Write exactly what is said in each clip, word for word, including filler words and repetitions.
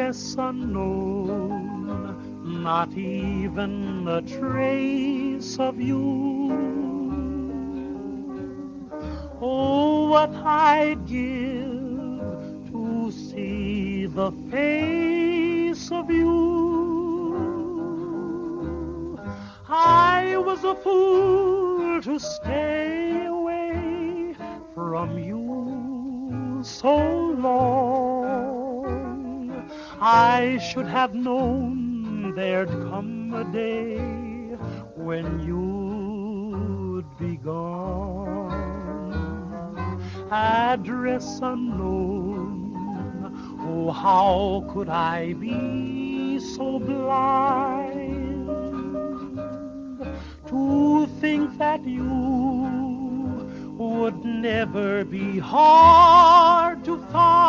Address unknown, not even a trace of you. Oh, what I'd give to see the face of you. I was a fool to stay away from you so long. I should have known there'd come a day when you'd be gone. Address unknown, oh, how could I be so blind to think that you would never be hard to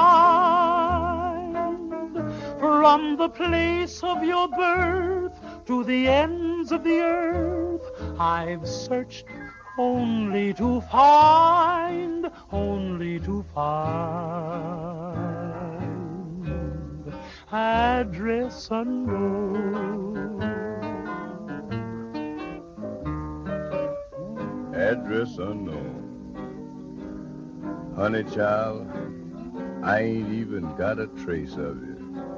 find? From the place of your birth to the ends of the earth, I've searched only to find, only to find. Address unknown. Address unknown. Honey child, I ain't even got a trace of you.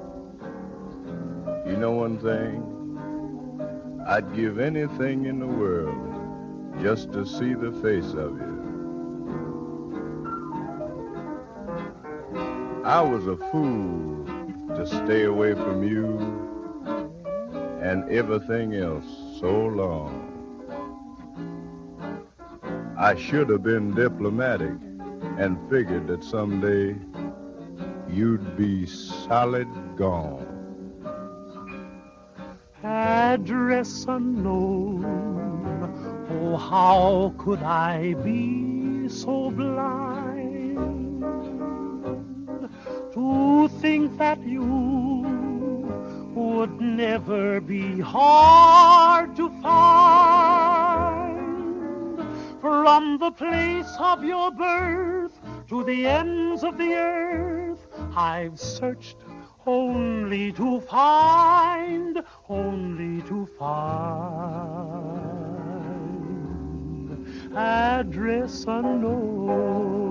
You know one thing? I'd give anything in the world just to see the face of you. I was a fool to stay away from you and everything else so long. I should have been diplomatic and figured that someday you'd be solid gone. Address unknown, oh, how could I be so blind to think that you would never be hard to find? From the place of your birth to the ends of the earth, I've searched only to find, only to find. Address unknown.